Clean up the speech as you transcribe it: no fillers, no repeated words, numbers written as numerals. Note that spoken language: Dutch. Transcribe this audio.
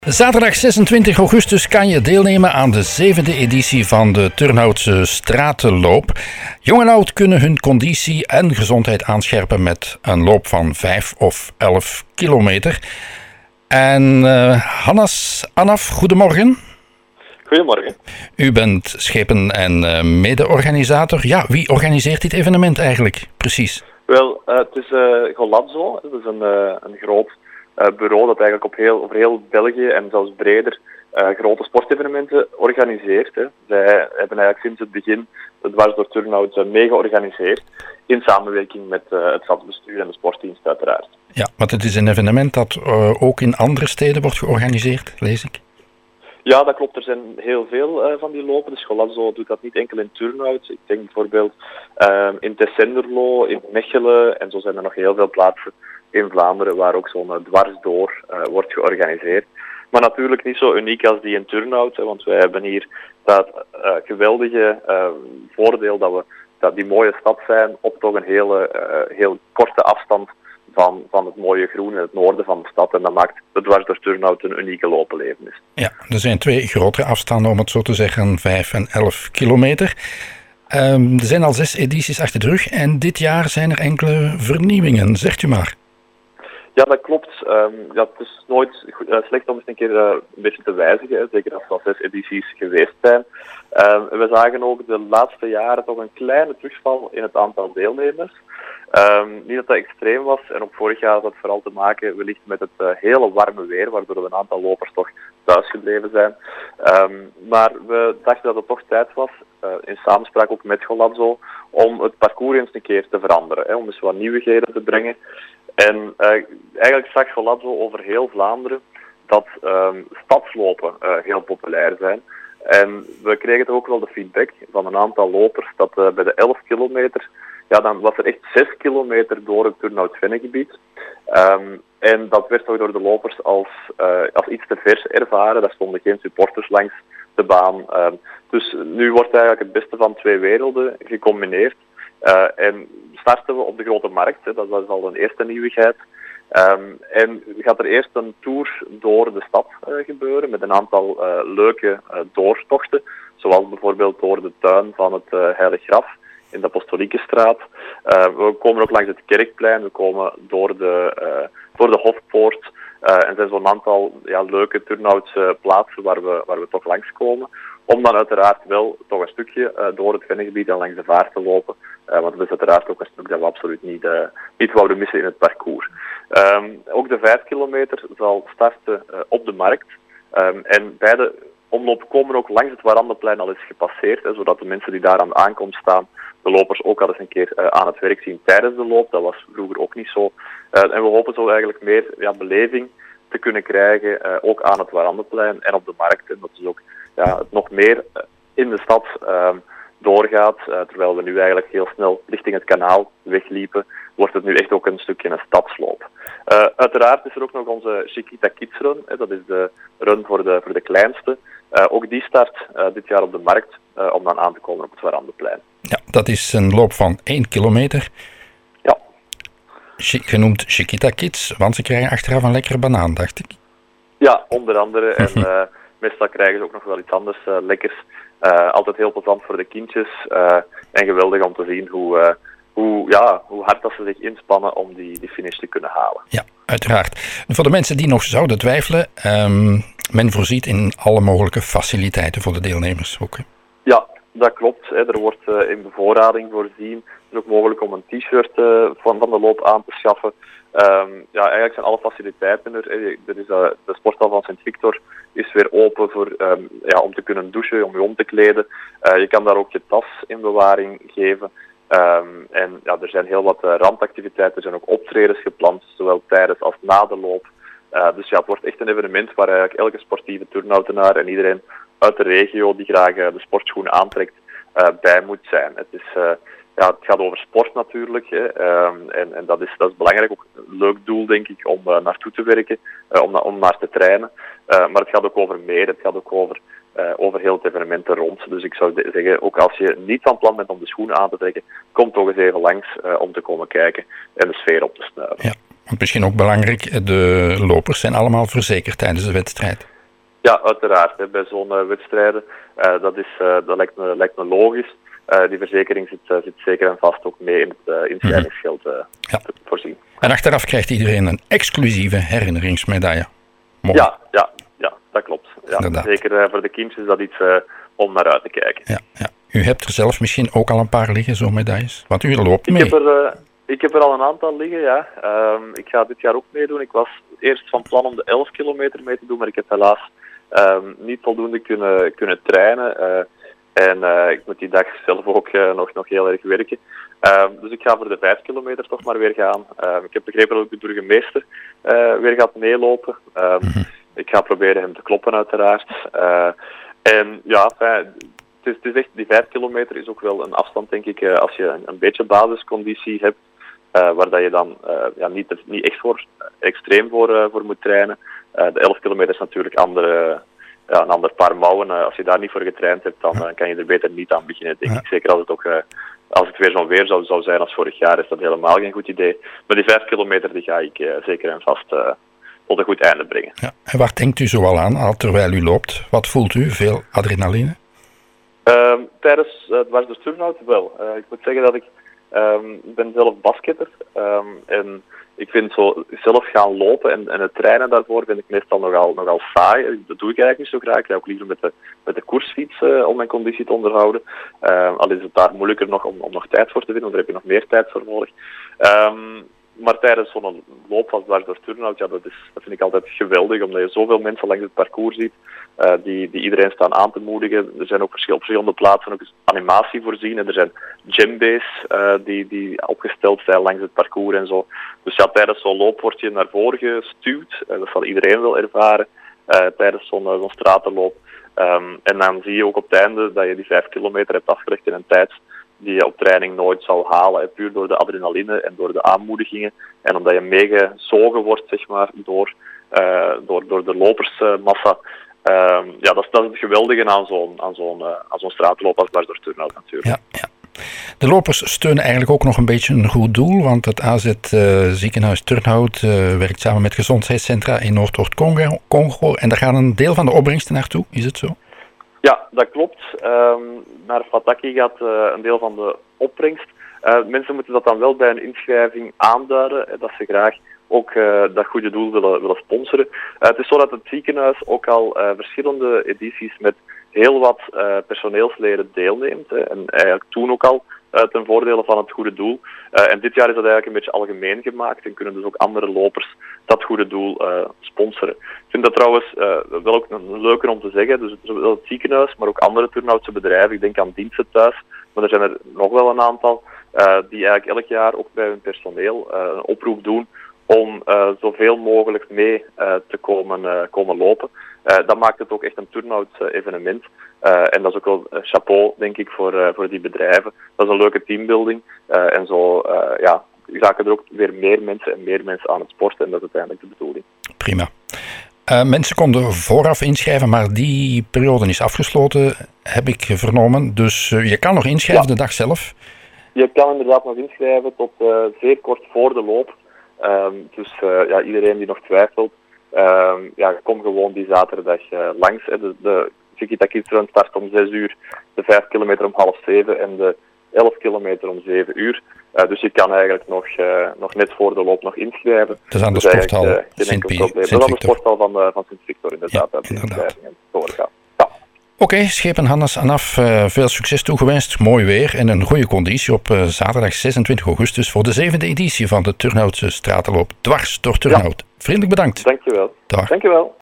Zaterdag 26 augustus kan je deelnemen aan de 7e editie van de Turnhoutse Stratenloop. Jong en oud kunnen hun conditie en gezondheid aanscherpen met een loop van 5 of 11 kilometer. En Hannes Anaf, goedemorgen. Goedemorgen. U bent schepen- en mede-organisator. Ja, wie organiseert dit evenement eigenlijk precies? Wel, het is Golazzo. Dat is een groot bureau dat eigenlijk over heel België en zelfs breder grote sportevenementen organiseert. Hè. Zij hebben eigenlijk sinds het begin de Dwars door Turnhout mee georganiseerd in samenwerking met het stadsbestuur en de sportdienst uiteraard. Ja, want het is een evenement dat ook in andere steden wordt georganiseerd, lees ik. Ja, dat klopt. Er zijn heel veel van die lopen. Dus Golazzo doet dat niet enkel in Turnhout. Ik denk bijvoorbeeld in Tessenderlo, in Mechelen en zo zijn er nog heel veel plaatsen in Vlaanderen waar ook zo'n dwarsdoor wordt georganiseerd. Maar natuurlijk niet zo uniek als die in Turnhout, hè, want wij hebben hier dat geweldige voordeel dat die mooie stad zijn op toch een heel korte afstand van het mooie groen in het noorden van de stad. En dat maakt de Dwars door Turnhout een unieke loopbelevenis. Ja, er zijn 2 grotere afstanden, om het zo te zeggen, 5 en 11 kilometer. Er zijn al 6 edities achter de rug en dit jaar zijn er enkele vernieuwingen. Zegt u maar. Ja, dat klopt. Het is nooit slecht om eens een keer een beetje te wijzigen, hè. Zeker als er al 6 edities geweest zijn. We zagen ook de laatste jaren toch een kleine terugval in het aantal deelnemers. Niet dat dat extreem was, en ook vorig jaar had dat vooral te maken wellicht met het hele warme weer, waardoor er een aantal lopers toch thuis gebleven zijn. Maar we dachten dat het toch tijd was, in samenspraak ook met Golazzo, om het parcours eens een keer te veranderen, hè, om eens wat nieuwigheden te brengen. En eigenlijk zag Golazzo over heel Vlaanderen dat stadslopen heel populair zijn. En we kregen toch ook wel de feedback van een aantal lopers dat bij de 11 kilometer, ja, dan was er echt 6 kilometer door het Turnhout-Vennegebied. En dat werd toch door de lopers als iets te vers ervaren. Daar stonden geen supporters langs de baan. Dus nu wordt eigenlijk het beste van 2 werelden gecombineerd. En starten we op de Grote Markt, hè, dat was al een eerste nieuwigheid. En gaat er eerst een tour door de stad gebeuren met een aantal leuke doortochten, zoals bijvoorbeeld door de tuin van het Heilig Graf in de Apostoliekenstraat. We komen ook langs het Kerkplein, we komen door de Hofpoort. En er zijn zo'n aantal leuke Turnhoutse plaatsen waar we toch langskomen. Om dan uiteraard wel toch een stukje door het Vennegebied en langs de vaart te lopen. Want dat is uiteraard ook een stuk dat we absoluut niet wouden missen in het parcours. Ook de 5 kilometer zal starten op de markt. En beide omlopen komen ook langs het Warandeplein al eens gepasseerd. Hè, zodat de mensen die daar aan de aankomst staan, de lopers ook al eens een keer aan het werk zien tijdens de loop. Dat was vroeger ook niet zo. En we hopen zo eigenlijk meer beleving te kunnen krijgen, ook aan het Warandeplein en op de markt. En dat is ook het nog meer in de stad doorgaat, terwijl we nu eigenlijk heel snel richting het kanaal wegliepen, wordt het nu echt ook een stukje een stadsloop. Uiteraard is er ook nog onze Chiquita Kids Run, hè, dat is de run voor de kleinste. Ook die start dit jaar op de markt, om dan aan te komen op het Warandeplein. Ja, dat is een loop van 1 kilometer. Ja. Genoemd Chiquita Kids, want ze krijgen achteraf een lekkere banaan, dacht ik. Ja, onder andere. En meestal krijgen ze ook nog wel iets anders lekkers. Altijd heel plezant voor de kindjes. En geweldig om te zien hoe hard dat ze zich inspannen om die finish te kunnen halen. Ja, uiteraard. En voor de mensen die nog zouden twijfelen, men voorziet in alle mogelijke faciliteiten voor de deelnemers ook. Hè? Ja, dat klopt. Hè. Er wordt in bevoorrading voorzien. Het is ook mogelijk om een t-shirt van de loop aan te schaffen. Eigenlijk zijn alle faciliteiten er. De sporthal van Sint-Victor is weer open om te kunnen douchen, om je om te kleden. Je kan daar ook je tas in bewaring geven. Er zijn heel wat randactiviteiten. Er zijn ook optredens gepland, zowel tijdens als na de loop. Dus het wordt echt een evenement waar eigenlijk elke sportieve turnhoutenaar en iedereen uit de regio die graag de sportschoenen aantrekt, bij moet zijn. Het gaat over sport natuurlijk, hè. En dat is belangrijk, ook een leuk doel denk ik om naartoe te werken, om naar te trainen. Maar het gaat ook over meer, het gaat ook over heel het evenement er rond. Dus ik zou zeggen, ook als je niet van plan bent om de schoenen aan te trekken, kom toch eens even langs om te komen kijken en de sfeer op te snuiven. Ja, misschien ook belangrijk, de lopers zijn allemaal verzekerd tijdens de wedstrijd. Ja, uiteraard. Hè. Bij zo'n wedstrijden, dat lijkt me logisch. Die verzekering zit zeker en vast ook mee in het inschrijvingsgeld te voorzien. En achteraf krijgt iedereen een exclusieve herinneringsmedaille. Mooi. Ja, dat klopt. Ja, zeker voor de kindjes is dat iets om naar uit te kijken. Ja. U hebt er zelf misschien ook al een paar liggen, zo'n medailles? Want u loopt mee. Ik heb er al een aantal liggen, ja. Ik ga dit jaar ook meedoen. Ik was eerst van plan om de 11 kilometer mee te doen, maar ik heb helaas niet voldoende kunnen trainen. Ik moet die dag zelf ook nog heel erg werken. Dus ik ga voor de 5 kilometer toch maar weer gaan. Ik heb begrepen dat ook de burgemeester weer gaat meelopen. Ik ga proberen hem te kloppen, uiteraard. Het is echt, die 5 kilometer is ook wel een afstand, denk ik, als je een beetje basisconditie hebt, waar dat je dan niet echt extreem voor moet trainen. De 11 kilometer is natuurlijk een ander paar mouwen. Als je daar niet voor getraind hebt, dan kan je er beter niet aan beginnen, denk ik. Zeker als het weer zo'n weer zou zijn als vorig jaar, is dat helemaal geen goed idee. Maar die 5 kilometer die ga ik zeker en vast tot een goed einde brengen. Ja. En waar denkt u zoal aan terwijl u loopt? Wat voelt u? Veel adrenaline? Tijdens het dwars door Turnhout wel. Ik moet zeggen dat ik ben zelf basketter. En ik vind zo zelf gaan lopen en het trainen daarvoor vind ik meestal nogal saai. Dat doe ik eigenlijk niet zo graag. Ik ga ook liever met de koersfiets om mijn conditie te onderhouden. Al is het daar moeilijker nog om nog tijd voor te vinden, want daar heb je nog meer tijd voor nodig. Maar tijdens zo'n loop als dwars door Turnhout, dat vind ik altijd geweldig, omdat je zoveel mensen langs het parcours ziet, die iedereen staan aan te moedigen. Er zijn ook op verschillende plaatsen ook animatie voorzien en er zijn djembe's die opgesteld zijn langs het parcours en zo. Dus ja, tijdens zo'n loop word je naar voren gestuwd. Dat zal iedereen wel ervaren tijdens zo'n stratenloop. En dan zie je ook op het einde dat je die 5 kilometer hebt afgelegd in een tijd die je op training nooit zou halen, puur door de adrenaline en door de aanmoedigingen. En omdat je meegezogen wordt, zeg maar, door de lopersmassa. Dat is het geweldige aan zo'n straatloop als dwars door Turnhout natuurlijk. Ja. De lopers steunen eigenlijk ook nog een beetje een goed doel, want het AZ Ziekenhuis Turnhout werkt samen met gezondheidscentra in Noord-Congo en daar gaat een deel van de opbrengsten naartoe, is het zo? Ja, dat klopt. Naar Fataki gaat een deel van de opbrengst. Mensen moeten dat dan wel bij een inschrijving aanduiden, dat ze graag ook dat goede doel willen sponsoren. Het is zo dat het ziekenhuis ook al verschillende edities met heel wat personeelsleden deelneemt. En eigenlijk toen ook al ten voordele van het goede doel. En dit jaar is dat eigenlijk een beetje algemeen gemaakt en kunnen dus ook andere lopers dat goede doel sponsoren. Ik vind dat trouwens wel ook leuker om te zeggen. Dus zowel het ziekenhuis, maar ook andere Turnhoutse bedrijven. Ik denk aan diensten thuis, maar er zijn er nog wel een aantal die eigenlijk elk jaar ook bij hun personeel een oproep doen om zoveel mogelijk mee te komen lopen. Dat maakt het ook echt een Turnhout-evenement. En dat is ook wel chapeau, denk ik, voor die bedrijven. Dat is een leuke teambuilding. En zo raken er ook weer meer mensen aan het sporten. En dat is uiteindelijk de bedoeling. Prima. Mensen konden vooraf inschrijven, maar die periode is afgesloten, heb ik vernomen. Dus je kan nog inschrijven de dag zelf? Je kan inderdaad nog inschrijven tot zeer kort voor de loop. Dus iedereen die nog twijfelt, kom gewoon die zaterdag langs. De Chiquita Kids Run start om 6 uur, de 5 kilometer om 6:30 en de 11 kilometer om 7 uur. Dus je kan eigenlijk nog net voor de loop nog inschrijven. Dat is aan de sporthal Sint-Victor. Dat is aan de sporthal van Sint-Victor inderdaad. Ja, inderdaad. Oké, schepen Hannes Anaf, veel succes toegewenst, mooi weer en een goede conditie op zaterdag 26 augustus voor de 7e editie van de Turnhoutse stratenloop dwars door Turnhout. Vriendelijk bedankt. Dankjewel. Dag. Dankjewel.